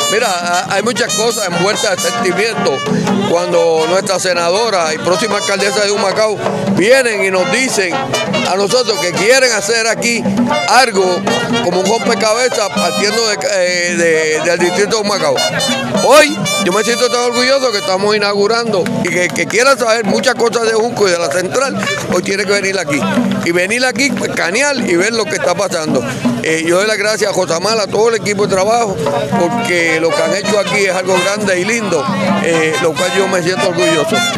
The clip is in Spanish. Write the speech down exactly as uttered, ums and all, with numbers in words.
Mira, hay muchas cosas envueltas de sentimiento cuando nuestra senadora y próxima alcaldesa de Humacao vienen y nos dicen a nosotros que quieren hacer aquí algo como un rompecabezas partiendo de, eh, de, del distrito de Humacao. Hoy yo me siento tan orgulloso que estamos inaugurando y que, que quiera saber muchas cosas de Junco y de la central, hoy tiene que venir aquí. Y venir aquí, escanear y ver lo que está pasando. Eh, yo doy las gracias a Josamar, a todo el equipo de trabajo, porque lo que han hecho aquí es algo grande y lindo, eh, lo cual yo me siento orgulloso.